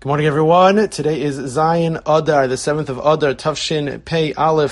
Good morning, everyone. Today is Zayin Adar, the 7th of Adar, Tafshin Pei Aleph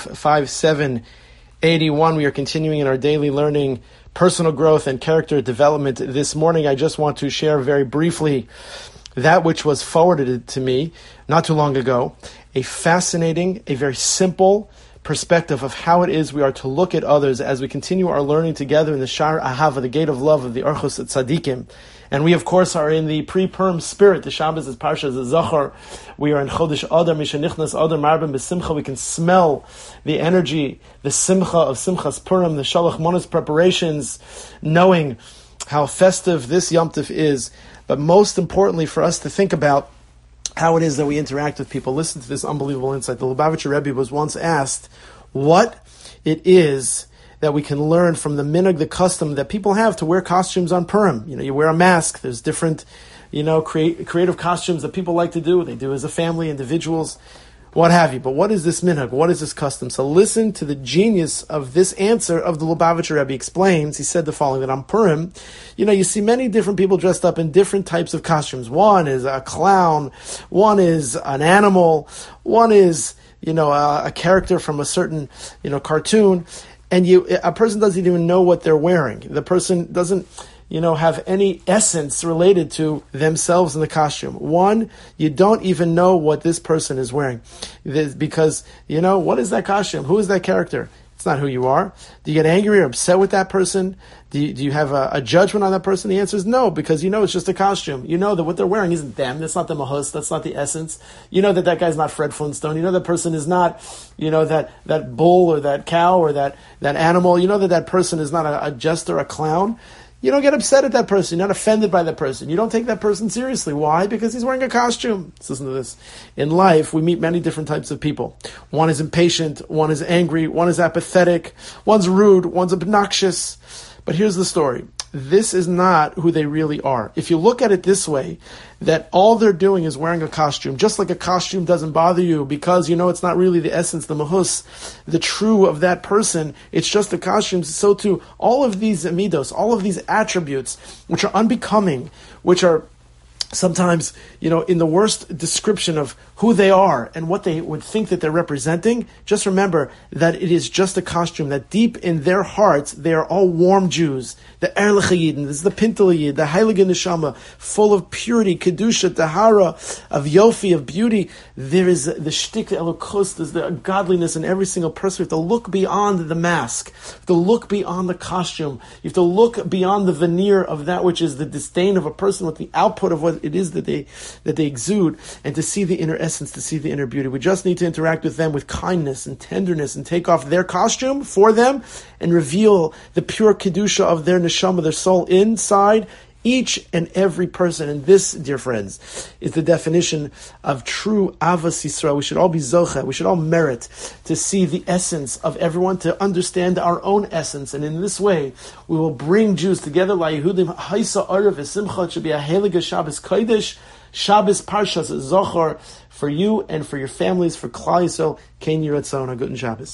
5781. We are continuing in our daily learning, personal growth, and character development. This morning, I just want to share very briefly that which was forwarded to me not too long ago. A fascinating, a very simple perspective of how it is we are to look at others as we continue our learning together in the Shar Ahava, the gate of love of the Orchos Tzadikim. And we, of course, are in the pre-Purim spirit. The Shabbos is Parsha Zachor. We are in Chodesh Adar, Mishanichnas Adar, Marbim B'Simcha. We can smell the energy, the Simcha of Simchas Purim, the Shalach Manos preparations, knowing how festive this Yom Tov is. But most importantly, for us to think about how it is that we interact with people. Listen to this unbelievable insight. The Lubavitcher Rebbe was once asked what it is that we can learn from the minhag, the custom that people have to wear costumes on Purim. You wear a mask. There's different, creative costumes that people like to do. They do as a family, individuals, what have you. But what is this minhag? What is this custom? So listen to the genius of this answer of the Lubavitcher Rebbe. Explains, he said the following, that on Purim, you see many different people dressed up in different types of costumes. One is a clown, one is an animal, one is, a character from a certain, cartoon. And a person doesn't even know what they're wearing. The person doesn't, have any essence related to themselves in the costume. One, you don't even know what this person is wearing. Because, what is that costume? Who is that character? It's not who you are. Do you get angry or upset with that person? Do you have a judgment on that person? The answer is no, because it's just a costume. You know that what they're wearing isn't them. That's not the mahus. That's not the essence. You know that guy's not Fred Flintstone. You know that person is not, that bull or that cow or that animal. You know that person is not a jester, a clown. You don't get upset at that person. You're not offended by that person. You don't take that person seriously. Why? Because he's wearing a costume. Listen to this. In life, we meet many different types of people. One is impatient. One is angry. One is apathetic. One's rude. One's obnoxious. But here's the story. This is not who they really are. If you look at it this way, that all they're doing is wearing a costume, just like a costume doesn't bother you because it's not really the essence, the mahus, the true of that person. It's just a costume. So too, all of these midos, all of these attributes, which are unbecoming, which are sometimes, in the worst description of who they are and what they would think that they're representing, just remember that it is just a costume, that deep in their hearts, they are all warm Jews. The Erlich Yidden, this is the Pintel Yid, the Heilige Neshama, full of purity, Kedusha, Tahara, of Yofi, of beauty. There is the Shtik Elokos, there's the godliness in every single person. You have to look beyond the mask. You have to look beyond the costume. You have to look beyond the veneer of that which is the disdain of a person with the output of what it is that they exude, and to see the inner essence, to see the inner beauty. We just need to interact with them with kindness and tenderness and take off their costume for them and reveal the pure Kedusha of their neshama, their soul inside each and every person. And this, dear friends, is the definition of true Avas Yisrael. We should all be zocha. We should all merit to see the essence of everyone, to understand our own essence. And in this way, we will bring Jews together. La Yehudim Haisa Arav V'Simcha. It should be a Heilige Shabbos Kodesh, Shabbos Parshas Zochor, for you and for your families, for Klal Yisrael. Kein Yiratzon. A good Shabbos.